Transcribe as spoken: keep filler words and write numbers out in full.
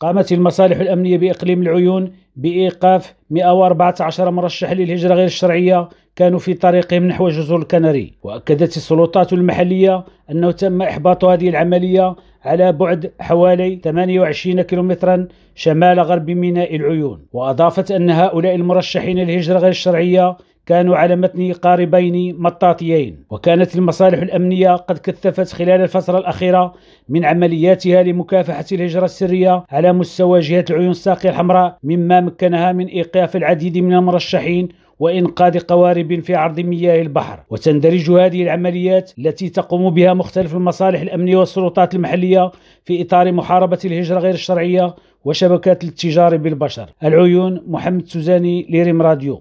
قامت المصالح الأمنية بإقليم العيون بإيقاف مئة وأربعة عشر مرشح للهجرة غير الشرعية كانوا في طريقهم نحو جزر الكناري. وأكدت السلطات المحلية أنه تم إحباط هذه العملية على بعد حوالي ثمانية وعشرين كيلومترا شمال غرب ميناء العيون. وأضافت أن هؤلاء المرشحين للهجرة غير الشرعية كانوا على متن قاربين مطاطيين. وكانت المصالح الأمنية قد كثفت خلال الفترة الأخيرة من عملياتها لمكافحة الهجرة السرية على مستوى جهة العيون الساقية الحمراء، مما مكنها من إيقاف العديد من المرشحين وإنقاذ قوارب في عرض مياه البحر. وتندرج هذه العمليات التي تقوم بها مختلف المصالح الأمنية والسلطات المحلية في إطار محاربة الهجرة غير الشرعية وشبكات التجار بالبشر. العيون، محمد سوزاني، لريم راديو.